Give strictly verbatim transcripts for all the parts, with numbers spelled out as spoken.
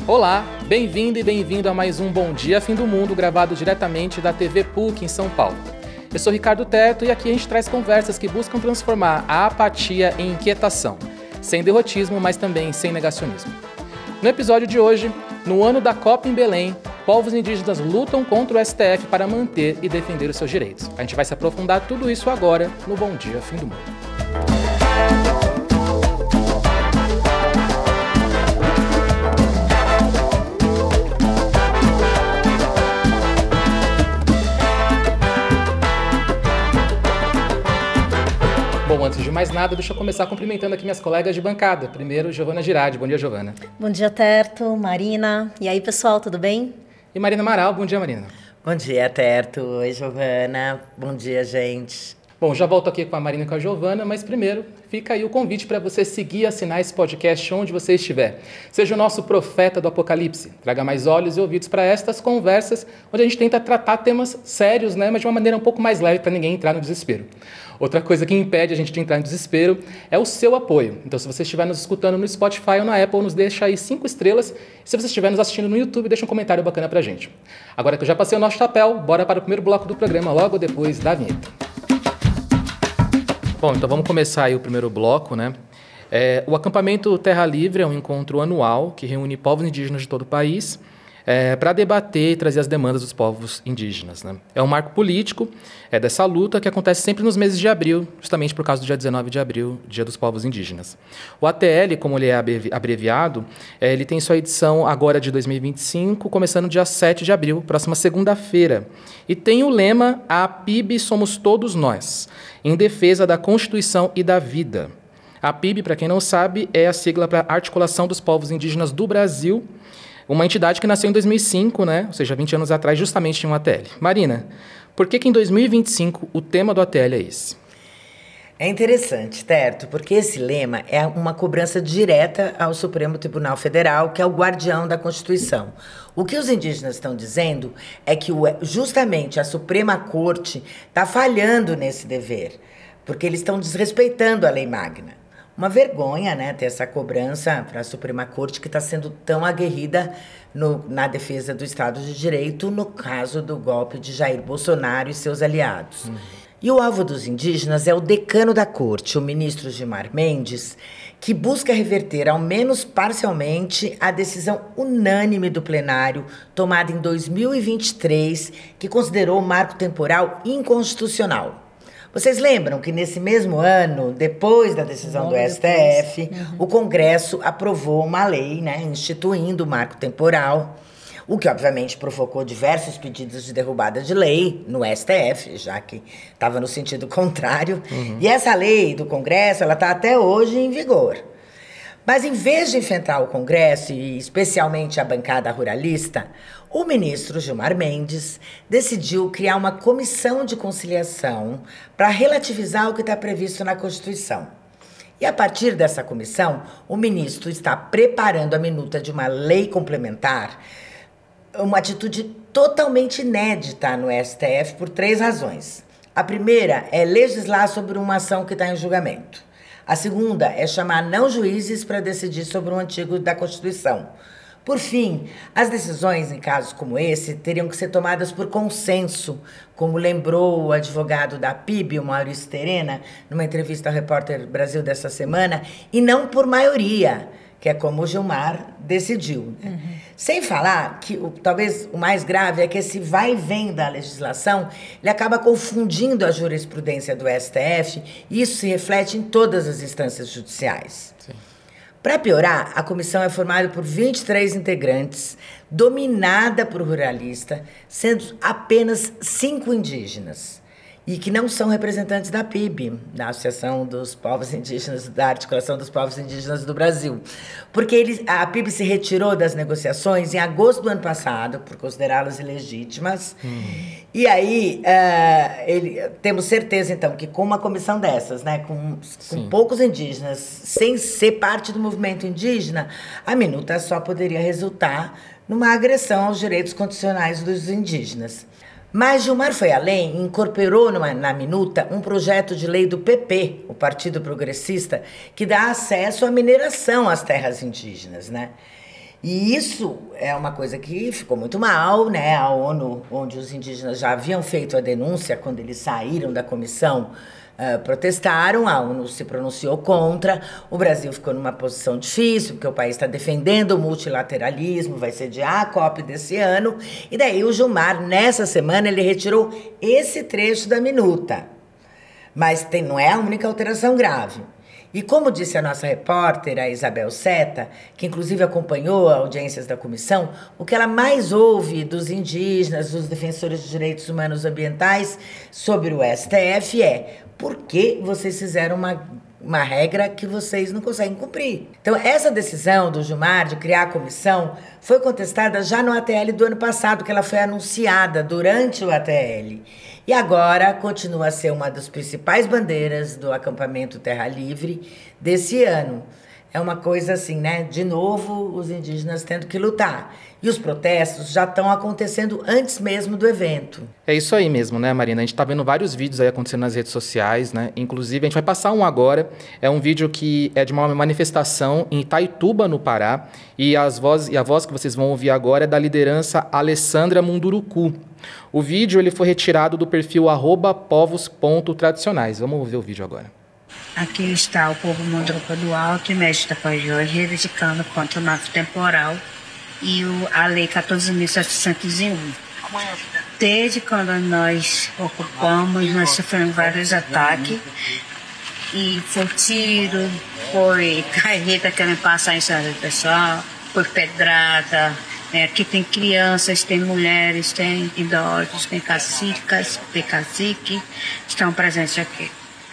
Olá, bem-vindo e bem-vindo a mais um Bom Dia Fim do Mundo, gravado diretamente da T V P U C em São Paulo. Eu sou Ricardo Teto e aqui a gente traz conversas que buscam transformar a apatia em inquietação, sem derrotismo, mas também sem negacionismo. No episódio de hoje, no ano da Copa em Belém, povos indígenas lutam contra o S T F para manter e defender os seus direitos. A gente vai se aprofundar tudo isso agora no Bom Dia Fim do Mundo. Bom, antes de mais nada, deixa eu começar cumprimentando aqui minhas colegas de bancada. Primeiro, Giovana Girardi. Bom dia, Giovana. Bom dia, Terto, Marina. E aí, pessoal, tudo bem? E Marina Amaral. Bom dia, Marina. Bom dia, Terto. Oi, Giovana. Bom dia, gente. Bom, já volto aqui com a Marina e com a Giovana, mas primeiro, fica aí o convite para você seguir e assinar esse podcast onde você estiver. Seja o nosso profeta do Apocalipse. Traga mais olhos e ouvidos para estas conversas, onde a gente tenta tratar temas sérios, né, mas de uma maneira um pouco mais leve para ninguém entrar no desespero. Outra coisa que impede a gente de entrar em desespero é o seu apoio. Então, se você estiver nos escutando no Spotify ou na Apple, nos deixa aí cinco estrelas. E se você estiver nos assistindo no YouTube, deixa um comentário bacana pra gente. Agora que eu já passei o nosso chapéu, bora para o primeiro bloco do programa, logo depois da vinheta. Bom, então vamos começar aí o primeiro bloco, né? É, o acampamento Terra Livre é um encontro anual que reúne povos indígenas de todo o país é, para debater e trazer as demandas dos povos indígenas, né? É um marco político é, dessa luta que acontece sempre nos meses de abril, justamente por causa do dia dezenove de abril, Dia dos Povos Indígenas. O A T L, como ele é abreviado, é, ele tem sua edição agora de dois mil e vinte e cinco, começando dia sete de abril, próxima segunda-feira. E tem o lema A P I B Somos Todos Nós, em defesa da Constituição e da vida. A P I B, para quem não sabe, é a sigla para Articulação dos Povos Indígenas do Brasil, uma entidade que nasceu em dois mil e cinco, né? Ou seja, vinte anos atrás, justamente tinha um A T L. Marina, por que que em dois mil e vinte e cinco o tema do A T L é esse? É interessante, Terto, porque esse lema é uma cobrança direta ao Supremo Tribunal Federal, que é o guardião da Constituição. O que os indígenas estão dizendo é que justamente a Suprema Corte está falhando nesse dever, porque eles estão desrespeitando a Lei Magna. Uma vergonha, né, ter essa cobrança para a Suprema Corte que está sendo tão aguerrida no, na defesa do Estado de Direito no caso do golpe de Jair Bolsonaro e seus aliados. Uhum. E o alvo dos indígenas é o decano da Corte, o ministro Gilmar Mendes, que busca reverter, ao menos parcialmente, a decisão unânime do plenário tomada em dois mil e vinte e três, que considerou o marco temporal inconstitucional. Vocês lembram que nesse mesmo ano, depois da decisão do S T F, uhum. o Congresso aprovou uma lei, né, instituindo o marco temporal, o que obviamente provocou diversos pedidos de derrubada de lei no S T F, já que estava no sentido contrário. Uhum. E essa lei do Congresso, ela está até hoje em vigor. Mas em vez de enfrentar o Congresso, e especialmente a bancada ruralista, o ministro Gilmar Mendes decidiu criar uma comissão de conciliação para relativizar o que está previsto na Constituição. E a partir dessa comissão, o ministro está preparando a minuta de uma lei complementar, uma atitude totalmente inédita no S T F por três razões. A primeira é legislar sobre uma ação que está em julgamento. A segunda é chamar não juízes para decidir sobre um artigo da Constituição. Por fim, as decisões em casos como esse teriam que ser tomadas por consenso, como lembrou o advogado da P I B, o Maurício Terena, numa entrevista ao Repórter Brasil dessa semana, e não por maioria, que é como o Gilmar decidiu. Né? Uhum. Sem falar que o, talvez o mais grave é que esse vai e vem da legislação, ele acaba confundindo a jurisprudência do S T F, e isso se reflete em todas as instâncias judiciais. Sim. Para piorar, a comissão é formada por vinte e três integrantes, dominada por ruralista, sendo apenas cinco indígenas. E que não são representantes da P I B, da Associação dos Povos Indígenas, da Articulação dos Povos Indígenas do Brasil. Porque eles, a P I B se retirou das negociações em agosto do ano passado, por considerá-las ilegítimas. Hum. E aí, uh, ele, temos certeza, então, que com uma comissão dessas, né, com, com poucos indígenas, sem ser parte do movimento indígena, a minuta só poderia resultar numa agressão aos direitos constitucionais dos indígenas. Mas Gilmar foi além e incorporou numa, na minuta um projeto de lei do P P, o Partido Progressista, que dá acesso à mineração às terras indígenas, né? E isso é uma coisa que ficou muito mal, né? A ONU, onde os indígenas já haviam feito a denúncia quando eles saíram da comissão, uh, protestaram, a ONU se pronunciou contra, o Brasil ficou numa posição difícil, porque o país está defendendo o multilateralismo, vai sediar a COP desse ano, e daí o Gilmar, nessa semana, ele retirou esse trecho da minuta. Mas tem, não é a única alteração grave. E como disse a nossa repórter, a Isabel Seta, que inclusive acompanhou as audiências da comissão, o que ela mais ouve dos indígenas, dos defensores de direitos humanos ambientais sobre o S T F é: por que vocês fizeram uma, uma regra que vocês não conseguem cumprir? Então, essa decisão do Gilmar de criar a comissão foi contestada já no A T L do ano passado, que ela foi anunciada durante o A T L. E agora continua a ser uma das principais bandeiras do acampamento Terra Livre desse ano. É uma coisa assim, né? De novo, os indígenas tendo que lutar. E os protestos já estão acontecendo antes mesmo do evento. É isso aí mesmo, né, Marina? A gente está vendo vários vídeos aí acontecendo nas redes sociais, né? Inclusive, a gente vai passar um agora. É um vídeo que é de uma manifestação em Itaituba, no Pará. E, as vozes, e a voz que vocês vão ouvir agora é da liderança Alessandra Munduruku. O vídeo ele foi retirado do perfil arroba povos ponto tradicionais. Vamos ver o vídeo agora. Aqui está o povo Munduruku do Alto e Mestre Tapajós reivindicando contra o marco temporal e o, a Lei quatorze mil setecentos e um. Desde quando nós ocupamos, nós sofremos vários ataques. E foi tiro, foi carreta querendo passar em cima do pessoal, foi pedrada. É, aqui tem crianças, tem mulheres, tem idosos, tem cacicas, tem cacique, estão presentes aqui.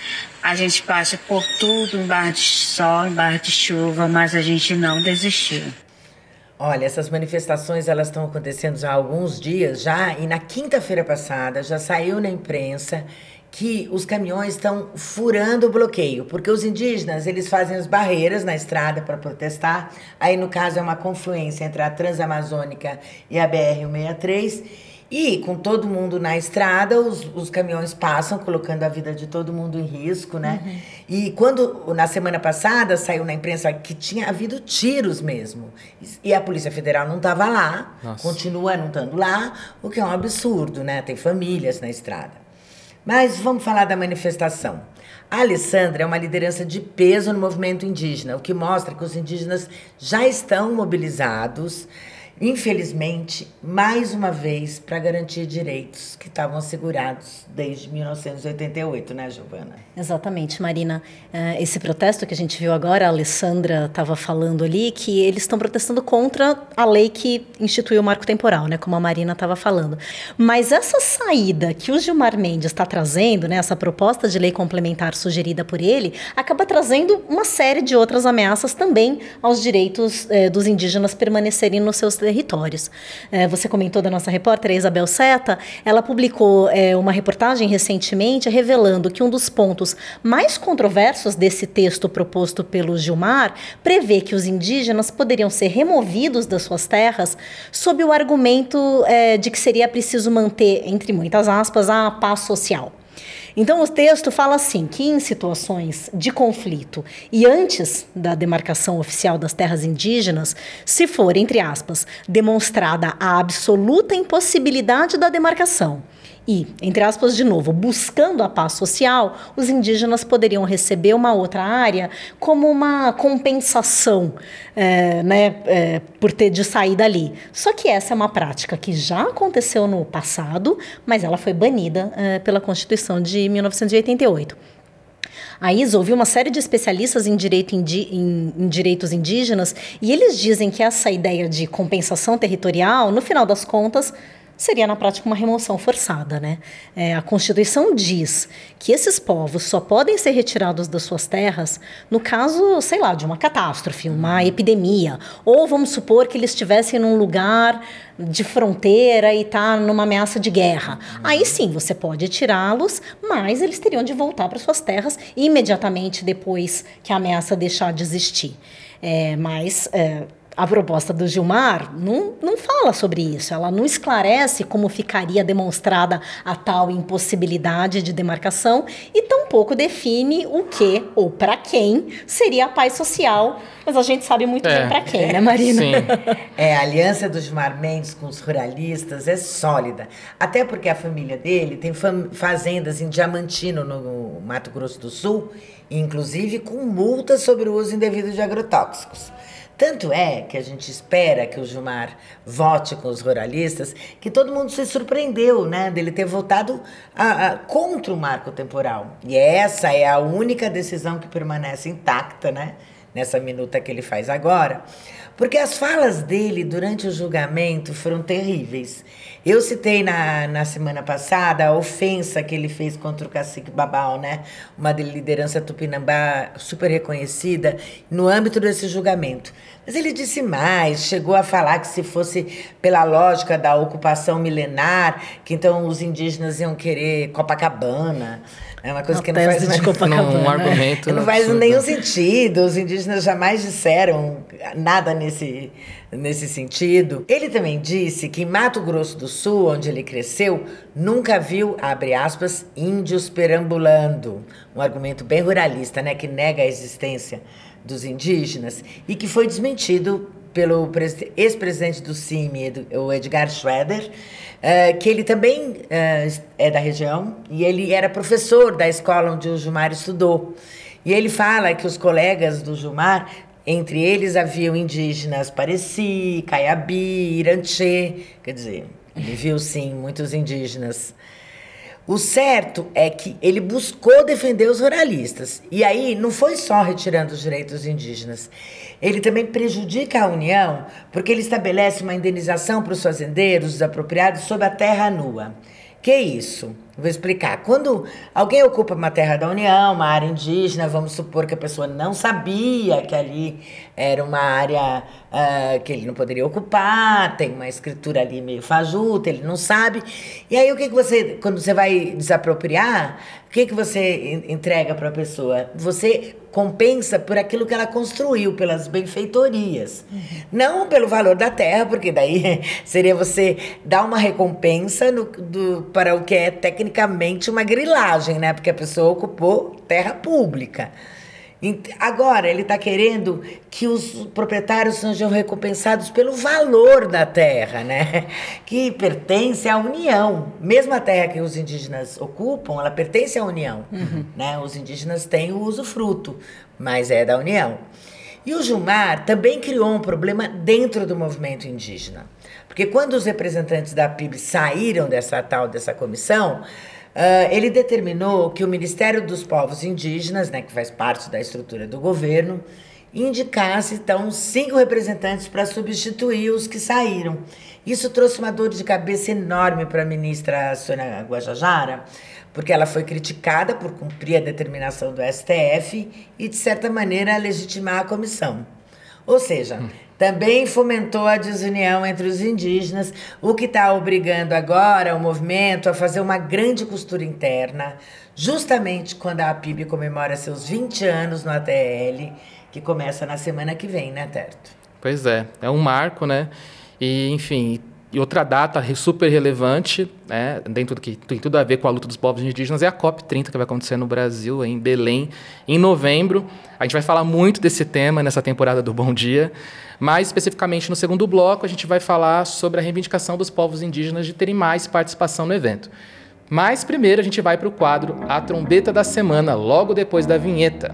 A gente passa por tudo, em barra de sol, em barra de chuva, mas a gente não desistiu. Olha, essas manifestações elas estão acontecendo já há alguns dias já, e na quinta-feira passada já saiu na imprensa que os caminhões estão furando o bloqueio, porque os indígenas, eles fazem as barreiras na estrada para protestar. Aí, no caso, é uma confluência entre a Transamazônica e a B R cento e sessenta e três. E, com todo mundo na estrada, os, os caminhões passam, colocando a vida de todo mundo em risco, né? Uhum. E quando, na semana passada, saiu na imprensa que tinha havido tiros mesmo. E a Polícia Federal não estava lá, Nossa. continua não estando lá, o que é um absurdo, né? Tem famílias na estrada. Mas vamos falar da manifestação. A Alessandra é uma liderança de peso no movimento indígena, o que mostra que os indígenas já estão mobilizados, infelizmente, mais uma vez, para garantir direitos que estavam assegurados desde mil novecentos e oitenta e oito, né, Giovana? Exatamente, Marina. Esse protesto que a gente viu agora, a Alessandra estava falando ali, que eles estão protestando contra a lei que instituiu o marco temporal, né, como a Marina estava falando. Mas essa saída que o Gilmar Mendes está trazendo, né, essa proposta de lei complementar sugerida por ele, acaba trazendo uma série de outras ameaças também aos direitos eh, dos indígenas permanecerem nos seus territórios. Eh, você comentou da nossa repórter, a Isabel Seta, ela publicou eh, uma reportagem recentemente revelando que um dos pontos mais controversos desse texto proposto pelo Gilmar prevê que os indígenas poderiam ser removidos das suas terras sob o argumento eh, de que seria preciso manter, entre muitas aspas, a paz social. Então, o texto fala assim, que em situações de conflito e antes da demarcação oficial das terras indígenas, se for, entre aspas, demonstrada a absoluta impossibilidade da demarcação e, entre aspas, de novo, buscando a paz social, os indígenas poderiam receber uma outra área como uma compensação, é, né, é, por ter de sair dali. Só que essa é uma prática que já aconteceu no passado, mas ela foi banida é, pela Constituição de mil novecentos e oitenta e oito. A Isa ouviu uma série de especialistas em, direito indi- em, em direitos indígenas e eles dizem que essa ideia de compensação territorial, no final das contas, seria, na prática, uma remoção forçada, né? É, a Constituição diz que esses povos só podem ser retirados das suas terras no caso, sei lá, de uma catástrofe, uma epidemia. Ou vamos supor que eles estivessem num lugar de fronteira e tá numa ameaça de guerra. Aí sim, você pode tirá-los, mas eles teriam de voltar para suas terras imediatamente depois que a ameaça deixar de existir. É, mas... É, A proposta do Gilmar não, não fala sobre isso, ela não esclarece como ficaria demonstrada a tal impossibilidade de demarcação e tampouco define o que ou para quem seria a paz social, mas a gente sabe muito É. bem para quem, né, Marina? Sim. É, a aliança do Gilmar Mendes com os ruralistas é sólida, até porque a família dele tem fam- fazendas em Diamantino, no Mato Grosso do Sul, inclusive com multas sobre o uso indevido de agrotóxicos. Tanto é que a gente espera que o Gilmar vote com os ruralistas, que todo mundo se surpreendeu, né, dele ter votado a, a, contra o marco temporal. E essa é a única decisão que permanece intacta, né, nessa minuta que ele faz agora, porque as falas dele durante o julgamento foram terríveis. Eu citei na, na semana passada a ofensa que ele fez contra o cacique Babau, né? Uma liderança tupinambá super reconhecida no âmbito desse julgamento. Mas ele disse mais, chegou a falar que se fosse pela lógica da ocupação milenar, que então os indígenas iam querer Copacabana. É uma coisa A que não faz tese de Copacabana. Um argumento não faz absurdo. nenhum sentido. Os indígenas jamais disseram nada nesse, nesse sentido. Ele também disse que em Mato Grosso do Sul, onde ele cresceu, nunca viu, abre aspas, índios perambulando. Um argumento bem ruralista, né, que nega a existência dos indígenas e que foi desmentido pelo pres- ex-presidente do C I M, o Edgar Schroeder, uh, que ele também uh, é da região e ele era professor da escola onde o Gilmar estudou. E ele fala que os colegas do Gilmar, entre eles haviam indígenas Pareci, Caiabi, Iranchê, quer dizer, ele viu sim muitos indígenas. O certo é que ele buscou defender os ruralistas. E aí não foi só retirando os direitos indígenas. Ele também prejudica a União porque ele estabelece uma indenização para os fazendeiros desapropriados sobre a terra nua. Que isso? Vou explicar. Quando alguém ocupa uma terra da União, uma área indígena, vamos supor que a pessoa não sabia que ali era uma área uh, que ele não poderia ocupar, tem uma escritura ali meio fajuta, ele não sabe. E aí o que, que você, quando você vai desapropriar, o que, que você entrega para a pessoa? Você compensa por aquilo que ela construiu, pelas benfeitorias. Uhum. Não pelo valor da terra, porque daí seria você dar uma recompensa no, do, para o que é tecnicamente uma grilagem, né? Porque a pessoa ocupou terra pública. Agora, ele está querendo que os proprietários sejam recompensados pelo valor da terra, né? Que pertence à União. Mesmo a terra que os indígenas ocupam, ela pertence à União. Uhum. Né? Os indígenas têm o usufruto, mas é da União. E o Gilmar também criou um problema dentro do movimento indígena. Porque quando os representantes da P I B saíram dessa tal, dessa comissão, Uh, ele determinou que o Ministério dos Povos Indígenas, né, que faz parte da estrutura do governo, indicasse, então, cinco representantes para substituir os que saíram. Isso trouxe uma dor de cabeça enorme para a ministra Sônia Guajajara, porque ela foi criticada por cumprir a determinação do S T F e, de certa maneira, legitimar a comissão. Ou seja, hum. também fomentou a desunião entre os indígenas, o que está obrigando agora o movimento a fazer uma grande costura interna, justamente quando a P I B comemora seus vinte anos no A T L, que começa na semana que vem, né, Terto? Pois é, é um marco, né? E, enfim, e outra data super relevante, né, dentro do que tem tudo a ver com a luta dos povos indígenas, é a COP trinta, que vai acontecer no Brasil, em Belém, em novembro. A gente vai falar muito desse tema nessa temporada do Bom Dia, mas especificamente no segundo bloco a gente vai falar sobre a reivindicação dos povos indígenas de terem mais participação no evento. Mas primeiro a gente vai para o quadro A Trombeta da Semana, logo depois da vinheta.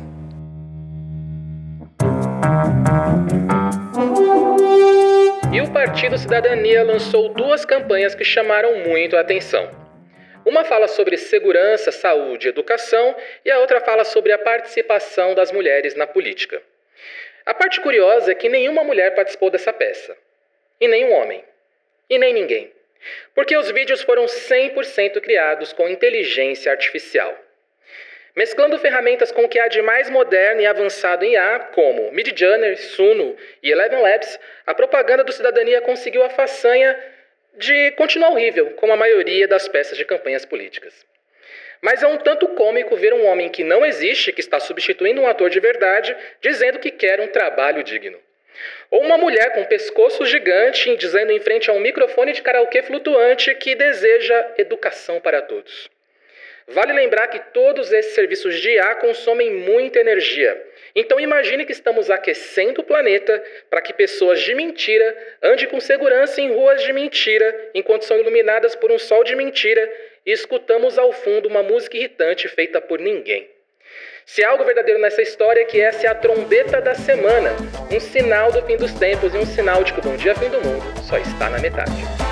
E o Partido Cidadania lançou duas campanhas que chamaram muito a atenção. Uma fala sobre segurança, saúde e educação, e a outra fala sobre a participação das mulheres na política. A parte curiosa é que nenhuma mulher participou dessa peça. E nenhum homem. E nem ninguém. Porque os vídeos foram cem por cento criados com inteligência artificial. Mesclando ferramentas com o que há de mais moderno e avançado em I A, como Midjourney, Suno e Eleven Labs, a propaganda do Cidadania conseguiu a façanha de continuar horrível, como a maioria das peças de campanhas políticas. Mas é um tanto cômico ver um homem que não existe, que está substituindo um ator de verdade, dizendo que quer um trabalho digno. Ou uma mulher com um pescoço gigante dizendo em frente a um microfone de karaokê flutuante que deseja educação para todos. Vale lembrar que todos esses serviços de I A consomem muita energia. Então imagine que estamos aquecendo o planeta para que pessoas de mentira andem com segurança em ruas de mentira, enquanto são iluminadas por um sol de mentira e escutamos ao fundo uma música irritante feita por ninguém. Se há algo verdadeiro nessa história é que essa é a trombeta da semana, um sinal do fim dos tempos e um sinal de que o bom dia fim do mundo só está na metade.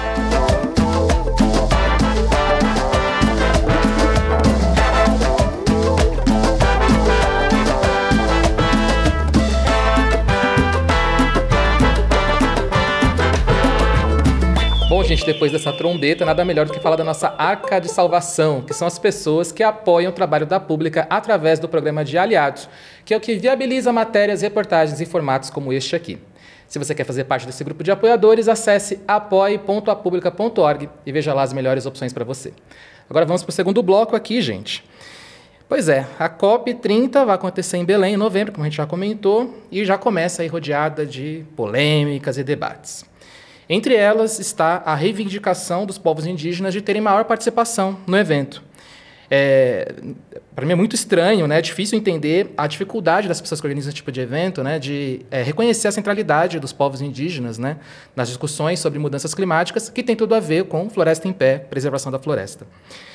Bom, gente, depois dessa trombeta, nada melhor do que falar da nossa arca de salvação, que são as pessoas que apoiam o trabalho da Pública através do programa de aliados, que é o que viabiliza matérias, reportagens e formatos como este aqui. Se você quer fazer parte desse grupo de apoiadores, acesse apoie ponto a publica ponto org e veja lá as melhores opções para você. Agora vamos para o segundo bloco aqui, gente. Pois é, a COP trinta vai acontecer em Belém em novembro, como a gente já comentou, e já começa aí rodeada de polêmicas e debates. Entre elas está a reivindicação dos povos indígenas de terem maior participação no evento. É, para mim é muito estranho, né? É difícil entender a dificuldade das pessoas que organizam esse tipo de evento, né? De é, reconhecer a centralidade dos povos indígenas, né? Nas discussões sobre mudanças climáticas, que tem tudo a ver com Floresta em Pé, preservação da floresta.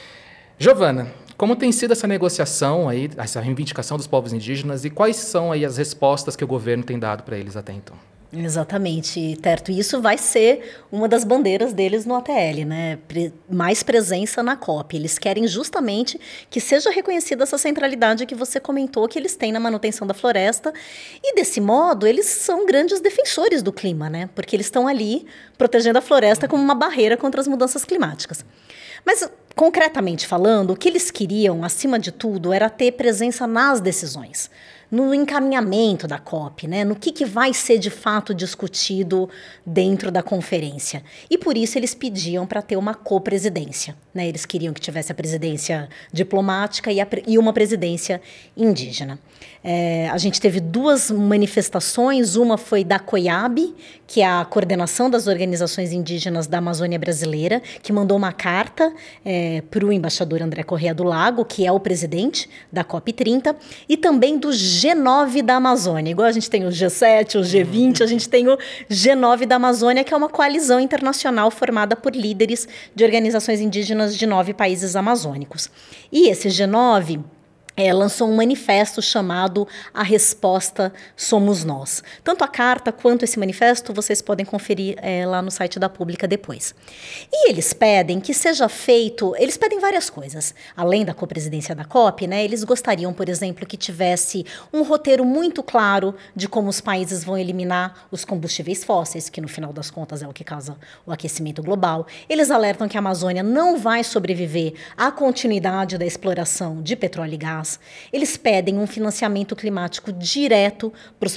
Giovana, como tem sido essa negociação, aí, essa reivindicação dos povos indígenas e quais são aí as respostas que o governo tem dado para eles até então? Exatamente, Terto. E isso vai ser uma das bandeiras deles no A T L, né? Pre- mais presença na COP. Eles querem justamente que seja reconhecida essa centralidade que você comentou que eles têm na manutenção da floresta. E, desse modo, eles são grandes defensores do clima, né? Porque eles estão ali protegendo a floresta como uma barreira contra as mudanças climáticas. Mas, concretamente falando, o que eles queriam, acima de tudo, era ter presença nas decisões, no encaminhamento da COP, né? No que, que vai ser de fato discutido dentro da conferência. E por isso eles pediam para ter uma copresidência, né? Eles queriam que tivesse a presidência diplomática e, a, e uma presidência indígena. É, a gente teve duas manifestações, uma foi da COIAB, que é a Coordenação das Organizações Indígenas da Amazônia Brasileira, que mandou uma carta é, para o embaixador André Corrêa do Lago, que é o presidente da COP trinta, e também do G nove da Amazônia. Igual a gente tem o G sete, o G vinte, a gente tem o G nove da Amazônia, que é uma coalizão internacional formada por líderes de organizações indígenas de nove países amazônicos. E esse G nove... É, lançou um manifesto chamado A Resposta Somos Nós. Tanto a carta quanto esse manifesto vocês podem conferir é, lá no site da Pública depois. E eles pedem que seja feito, eles pedem várias coisas. Além da copresidência da COP, né, eles gostariam, por exemplo, que tivesse um roteiro muito claro de como os países vão eliminar os combustíveis fósseis, que no final das contas é o que causa o aquecimento global. Eles alertam que a Amazônia não vai sobreviver à continuidade da exploração de petróleo e gás. Eles pedem um financiamento climático direto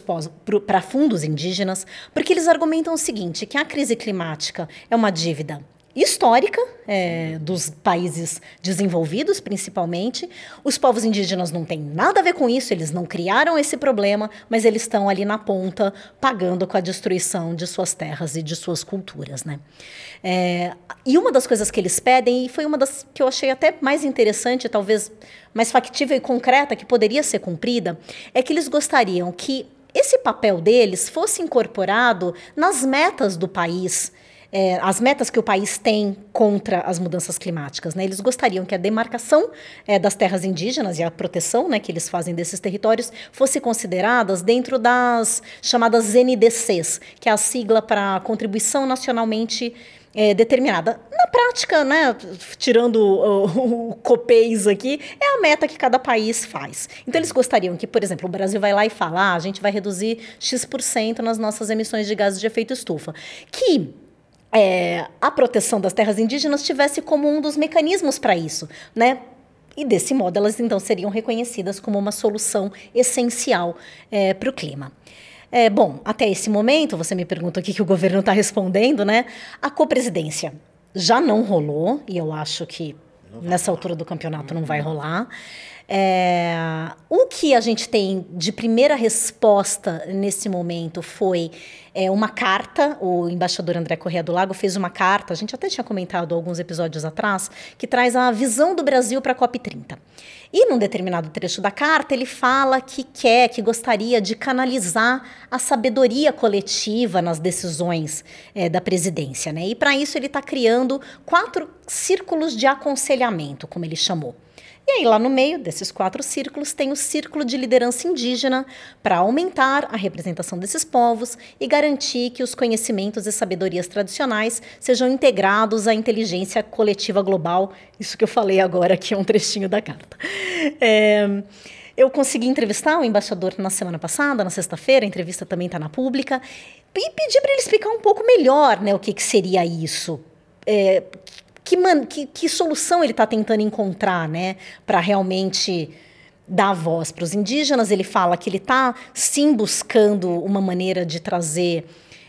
para fundos indígenas, porque eles argumentam o seguinte, que a crise climática é uma dívida histórica é, dos países desenvolvidos, principalmente. Os povos indígenas não têm nada a ver com isso, eles não criaram esse problema, mas eles estão ali na ponta, pagando com a destruição de suas terras e de suas culturas, né? É, e uma das coisas que eles pedem, e foi uma das que eu achei até mais interessante, talvez mais factível e concreta, que poderia ser cumprida, é que eles gostariam que esse papel deles fosse incorporado nas metas do país, É, as metas que o país tem contra as mudanças climáticas, né? Eles gostariam que a demarcação é, das terras indígenas e a proteção, né, que eles fazem desses territórios fosse consideradas dentro das chamadas N D Cs, que é a sigla para Contribuição Nacionalmente é, Determinada. Na prática, né, tirando o, o COPEIs aqui, é a meta que cada país faz. Então, eles gostariam que, por exemplo, o Brasil vai lá e fala, ah, a gente vai reduzir X por cento nas nossas emissões de gases de efeito estufa. Que É, a proteção das terras indígenas tivesse como um dos mecanismos para isso, né? E desse modo elas então seriam reconhecidas como uma solução essencial é, para o clima. É, bom, até esse momento, você me pergunta o que, que o governo está respondendo, né? A copresidência já não rolou, e eu acho que nessa altura do campeonato não vai rolar. É, o que a gente tem de primeira resposta nesse momento foi é, uma carta. O embaixador André Corrêa do Lago fez uma carta, a gente até tinha comentado alguns episódios atrás, que traz a visão do Brasil para a COP trinta. E num determinado trecho da carta, ele fala que quer, que gostaria de canalizar a sabedoria coletiva nas decisões é, da presidência, né? E para isso ele está criando quatro círculos de aconselhamento, como ele chamou. E aí, lá no meio desses quatro círculos, tem o Círculo de Liderança Indígena para aumentar a representação desses povos e garantir que os conhecimentos e sabedorias tradicionais sejam integrados à inteligência coletiva global. Isso que eu falei agora, que é um trechinho da carta. É... Eu consegui entrevistar o embaixador na semana passada, na sexta-feira, a entrevista também está na Pública, e pedi para ele explicar um pouco melhor, né, o que, que seria isso. É... Que, man, que, que solução ele está tentando encontrar, né, para realmente dar voz para os indígenas? Ele fala que ele está, sim, buscando uma maneira de trazer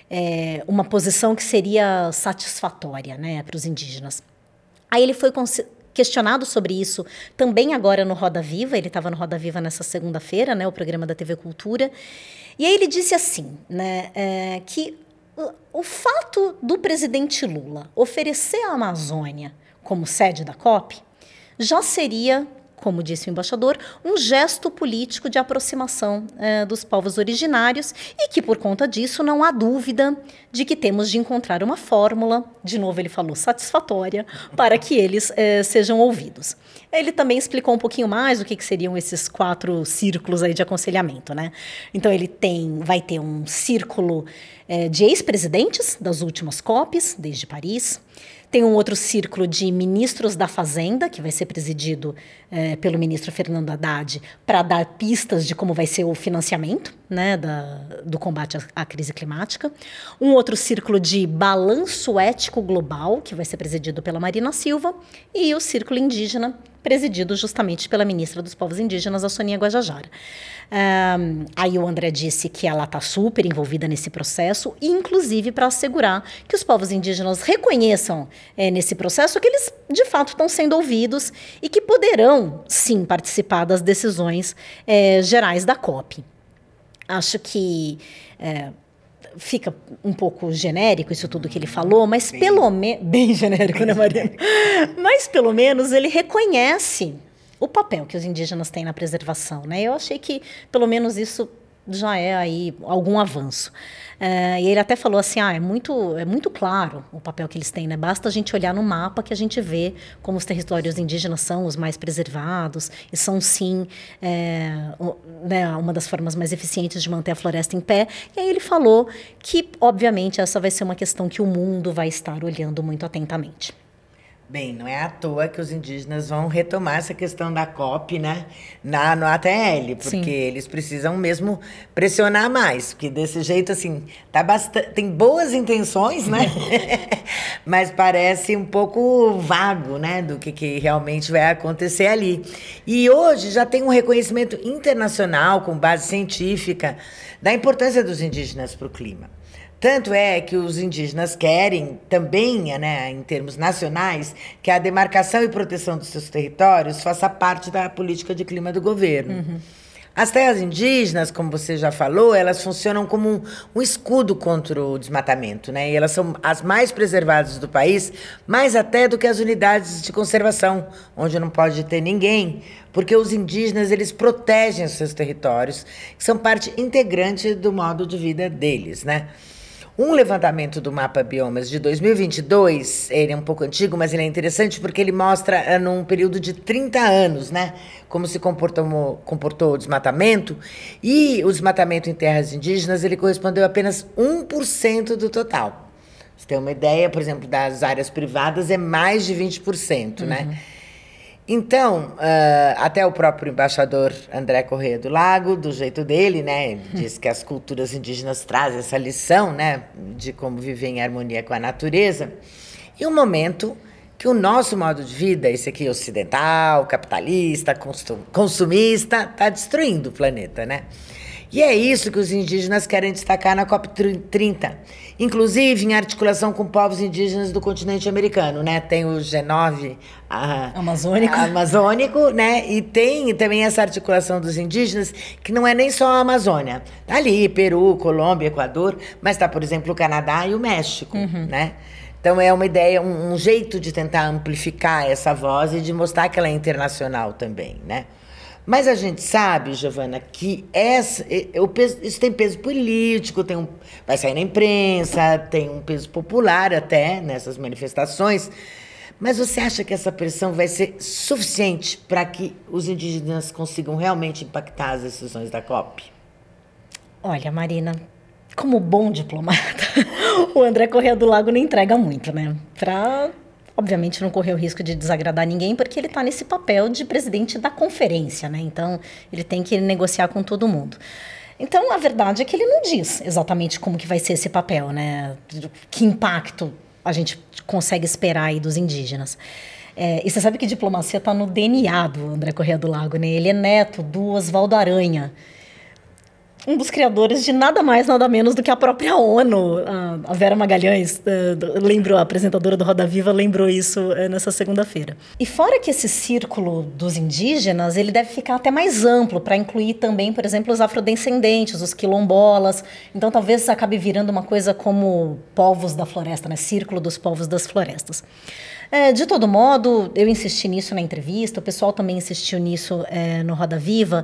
é, uma posição que seria satisfatória, né, para os indígenas. Aí ele foi questionado sobre isso também agora no Roda Viva, ele estava no Roda Viva nessa segunda-feira, né, o programa da T V Cultura, e aí ele disse assim, né, é, que o fato do presidente Lula oferecer a Amazônia como sede da COP já seria, como disse o embaixador, um gesto político de aproximação eh, dos povos originários e que, por conta disso, não há dúvida de que temos de encontrar uma fórmula, de novo ele falou, satisfatória, para que eles eh, sejam ouvidos. Ele também explicou um pouquinho mais o que, que seriam esses quatro círculos aí de aconselhamento, né? Então, ele tem, vai ter um círculo eh, de ex-presidentes das últimas COPs, desde Paris. Tem um outro círculo de ministros da Fazenda, que vai ser presidido eh, pelo ministro Fernando Haddad, para dar pistas de como vai ser o financiamento, né, da, do combate à, à crise climática. Um outro círculo de balanço ético global, que vai ser presidido pela Marina Silva. E o círculo indígena, presidido justamente pela ministra dos Povos Indígenas, a Soninha Guajajara. Um, aí o André disse que ela está super envolvida nesse processo, inclusive para assegurar que os povos indígenas reconheçam é, nesse processo que eles, de fato, estão sendo ouvidos e que poderão, sim, participar das decisões é, gerais da COP. Acho que é, fica um pouco genérico isso tudo que ele falou, mas bem, pelo menos... Bem genérico, né, Mariana? Mas, pelo menos, ele reconhece o papel que os indígenas têm na preservação, né? Eu achei que, pelo menos, isso já é aí algum avanço. Uh, e ele até falou assim, ah, é muito, é muito claro o papel que eles têm, né? Basta a gente olhar no mapa que a gente vê como os territórios indígenas são os mais preservados e são, sim, é, o, né, uma das formas mais eficientes de manter a floresta em pé. E aí ele falou que, obviamente, essa vai ser uma questão que o mundo vai estar olhando muito atentamente. Bem, não é à toa que os indígenas vão retomar essa questão da COP, né, na, no A T L, porque Sim. eles precisam mesmo pressionar mais, porque desse jeito, assim, tá bastante, tem boas intenções, né, mas parece um pouco vago, né, do que, que realmente vai acontecer ali. E hoje já tem um reconhecimento internacional, com base científica, da importância dos indígenas para o clima. Tanto é que os indígenas querem também, né, em termos nacionais, que a demarcação e proteção dos seus territórios faça parte da política de clima do governo. Uhum. As terras indígenas, como você já falou, elas funcionam como um, um escudo contra o desmatamento, né? E elas são as mais preservadas do país, mais até do que as unidades de conservação, onde não pode ter ninguém, porque os indígenas, eles protegem os seus territórios, que são parte integrante do modo de vida deles, né? Um levantamento do Mapa Biomas de dois mil e vinte e dois, ele é um pouco antigo, mas ele é interessante porque ele mostra, num período de trinta anos, né, como se comportou, comportou o desmatamento, e o desmatamento em terras indígenas, ele correspondeu a apenas um por cento do total. Você tem uma ideia, por exemplo, das áreas privadas é mais de vinte por cento, uhum. né? Então, uh, até o próprio embaixador André Corrêa do Lago, do jeito dele, né, diz que as culturas indígenas trazem essa lição, né, de como viver em harmonia com a natureza. E um momento que o nosso modo de vida, esse aqui ocidental, capitalista, consumista, está destruindo o planeta, né? E é isso que os indígenas querem destacar na COP trinta, inclusive em articulação com povos indígenas do continente americano, né? Tem o G nove a, amazônico. A, amazônico, né? E tem também essa articulação dos indígenas, que não é nem só a Amazônia. Tá ali, Peru, Colômbia, Equador, mas tá, por exemplo, o Canadá e o México, uhum. né? Então é uma ideia, um, um jeito de tentar amplificar essa voz e de mostrar que ela é internacional também, né? Mas a gente sabe, Giovana, que essa, eu, isso tem peso político, tem um, vai sair na imprensa, tem um peso popular até nessas manifestações. Mas você acha que essa pressão vai ser suficiente para que os indígenas consigam realmente impactar as decisões da COP? Olha, Marina, como bom diplomata, o André Corrêa do Lago não entrega muito, né? Para, obviamente, não correr o risco de desagradar ninguém, porque ele está nesse papel de presidente da conferência, né? Então, ele tem que negociar com todo mundo. Então, a verdade é que ele não diz exatamente como que vai ser esse papel, né? Que impacto a gente consegue esperar aí dos indígenas. É, e você sabe que diplomacia está no D N A do André Corrêa do Lago, né? Ele é neto do Oswaldo Aranha, um dos criadores de nada mais, nada menos do que a própria ONU. A Vera Magalhães, lembro, a apresentadora do Roda Viva, lembrou isso nessa segunda-feira. E fora que esse círculo dos indígenas, ele deve ficar até mais amplo, para incluir também, por exemplo, os afrodescendentes, os quilombolas. Então, talvez acabe virando uma coisa como povos da floresta, né? Círculo dos povos das florestas. É, de todo modo, eu insisti nisso na entrevista, o pessoal também insistiu nisso é, no Roda Viva,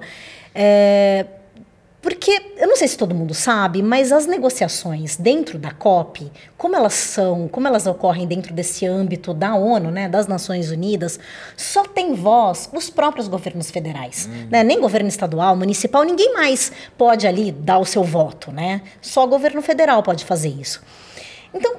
é, porque, eu não sei se todo mundo sabe, mas as negociações dentro da COP, como elas são, como elas ocorrem dentro desse âmbito da ONU, né, das Nações Unidas, só tem voz os próprios governos federais. Hum. Né? Nem governo estadual, municipal, ninguém mais pode ali dar o seu voto, né? Só o governo federal pode fazer isso. Então,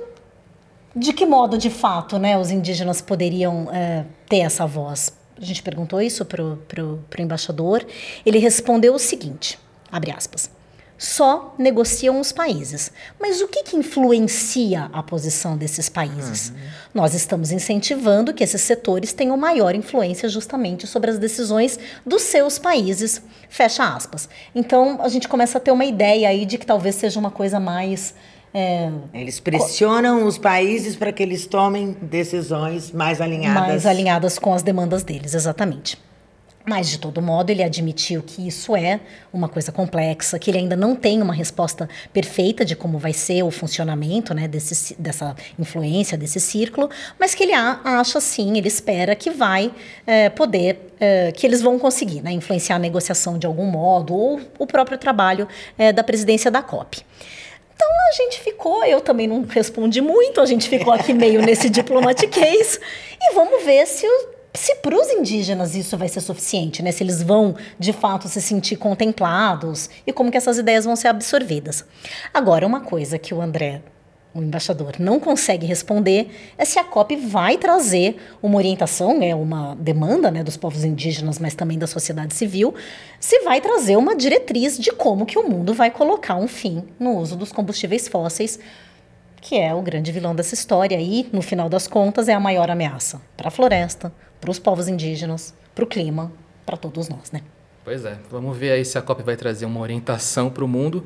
de que modo, de fato, né, os indígenas poderiam é, ter essa voz? A gente perguntou isso para o embaixador. Ele respondeu o seguinte, abre aspas, só negociam os países. Mas o que, que influencia a posição desses países? Uhum. Nós estamos incentivando que esses setores tenham maior influência justamente sobre as decisões dos seus países, fecha aspas. Então, a gente começa a ter uma ideia aí de que talvez seja uma coisa mais... É, eles pressionam os países para que eles tomem decisões mais alinhadas. Mais alinhadas com as demandas deles, exatamente. Mas, de todo modo, ele admitiu que isso é uma coisa complexa, que ele ainda não tem uma resposta perfeita de como vai ser o funcionamento, né, desse, dessa influência, desse círculo, mas que ele acha, sim, ele espera que vai é, poder, é, que eles vão conseguir, né, influenciar a negociação de algum modo, ou o próprio trabalho é, da presidência da COP. Então, a gente ficou, eu também não respondi muito, a gente ficou aqui meio nesse diplomatiquês, e vamos ver se, se para os indígenas isso vai ser suficiente, né? Se eles vão, de fato, se sentir contemplados e como que essas ideias vão ser absorvidas. Agora, uma coisa que o André, o embaixador, não consegue responder é se a COP vai trazer uma orientação, né, uma demanda, né, dos povos indígenas, mas também da sociedade civil, se vai trazer uma diretriz de como que o mundo vai colocar um fim no uso dos combustíveis fósseis, que é o grande vilão dessa história e, no final das contas, é a maior ameaça para a floresta, para os povos indígenas, para o clima, para todos nós, né? Pois é, vamos ver aí se a COP vai trazer uma orientação para o mundo,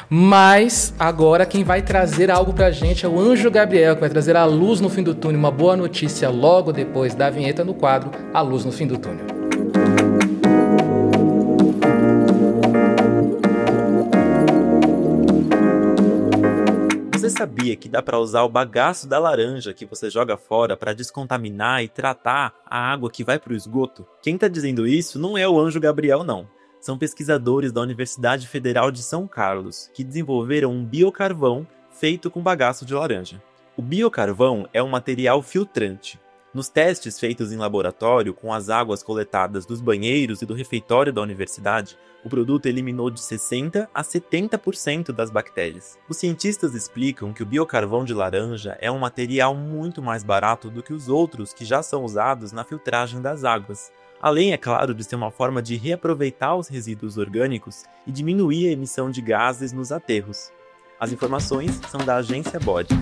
mas agora quem vai trazer algo para a gente é o Anjo Gabriel, que vai trazer a luz no fim do túnel, uma boa notícia logo depois da vinheta no quadro A Luz no Fim do Túnel. Você sabia que dá para usar o bagaço da laranja que você joga fora para descontaminar e tratar a água que vai para o esgoto? Quem está dizendo isso não é o Anjo Gabriel, não. São pesquisadores da Universidade Federal de São Carlos, que desenvolveram um biocarvão feito com bagaço de laranja. O biocarvão é um material filtrante. Nos testes feitos em laboratório com as águas coletadas dos banheiros e do refeitório da universidade, o produto eliminou de sessenta a setenta por cento das bactérias. Os cientistas explicam que o biocarvão de laranja é um material muito mais barato do que os outros que já são usados na filtragem das águas. Além, é claro, de ser uma forma de reaproveitar os resíduos orgânicos e diminuir a emissão de gases nos aterros. As informações são da agência B O D.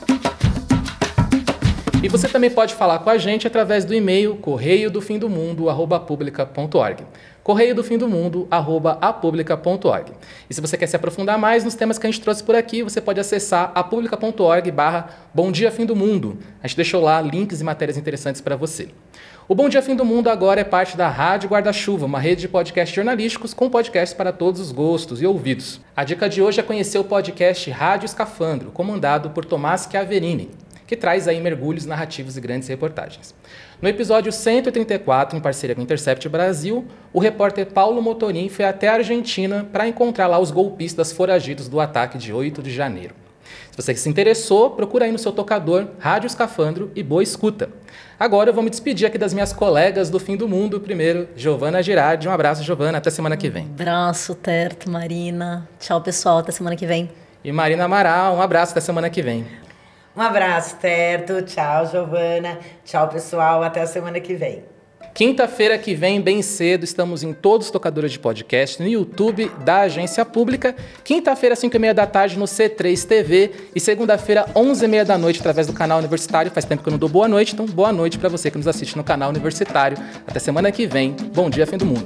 E você também pode falar com a gente através do e-mail correio do fim do mundo arroba publica ponto org. correio do fim do mundo, arroba apublica ponto org. E se você quer se aprofundar mais nos temas que a gente trouxe por aqui, você pode acessar apublica ponto org barra Bom Dia Fim do Mundo. A gente deixou lá links e matérias interessantes para você. O Bom Dia Fim do Mundo agora é parte da Rádio Guarda-Chuva, uma rede de podcasts jornalísticos com podcasts para todos os gostos e ouvidos. A dica de hoje é conhecer o podcast Rádio Escafandro, comandado por Tomás Chiaverini, que traz aí mergulhos narrativos e grandes reportagens. No episódio cento e trinta e quatro, em parceria com o Intercept Brasil, o repórter Paulo Motorim foi até a Argentina para encontrar lá os golpistas foragidos do ataque de oito de janeiro. Se você se interessou, procura aí no seu tocador Rádio Escafandro e boa escuta. Agora eu vou me despedir aqui das minhas colegas do Fim do Mundo. Primeiro, Giovana Girardi. Um abraço, Giovana. Até semana que vem. Um abraço, Terto, Marina. Tchau, pessoal. Até semana que vem. E Marina Amaral. Um abraço. Até semana que vem. Um abraço, Terto. Tchau, Giovana. Tchau, pessoal. Até a semana que vem. Quinta-feira que vem, bem cedo, estamos em todos os tocadores de podcast, no YouTube da Agência Pública. Quinta-feira, cinco e meia da tarde, no C três T V. E segunda-feira, onze e meia da noite, através do canal Universitário. Faz tempo que eu não dou boa noite, então boa noite para você que nos assiste no canal Universitário. Até semana que vem. Bom dia, Fim do Mundo.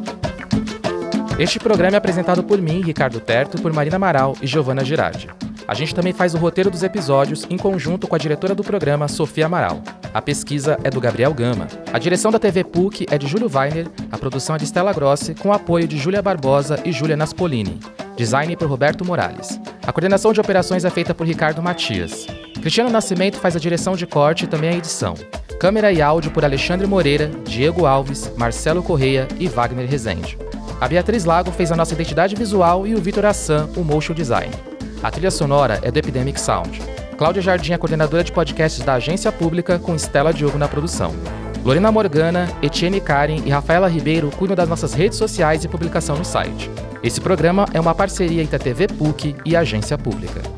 Este programa é apresentado por mim, Ricardo Terto, por Marina Amaral e Giovana Girardi. A gente também faz o roteiro dos episódios em conjunto com a diretora do programa, Sofia Amaral. A pesquisa é do Gabriel Gama. A direção da T V P U C é de Júlio Weiner, a produção é de Stella Grossi, com apoio de Júlia Barbosa e Júlia Naspolini. Design por Roberto Morales. A coordenação de operações é feita por Ricardo Matias. Cristiano Nascimento faz a direção de corte e também a edição. Câmera e áudio por Alexandre Moreira, Diego Alves, Marcelo Correia e Wagner Rezende. A Beatriz Lago fez a nossa identidade visual e o Vitor Assan, o motion design. A trilha sonora é do Epidemic Sound. Cláudia Jardim é coordenadora de podcasts da Agência Pública, com Estela Diogo na produção. Lorena Morgana, Etienne Karen e Rafaela Ribeiro cuidam das nossas redes sociais e publicação no site. Esse programa é uma parceria entre a T V P U C e a Agência Pública.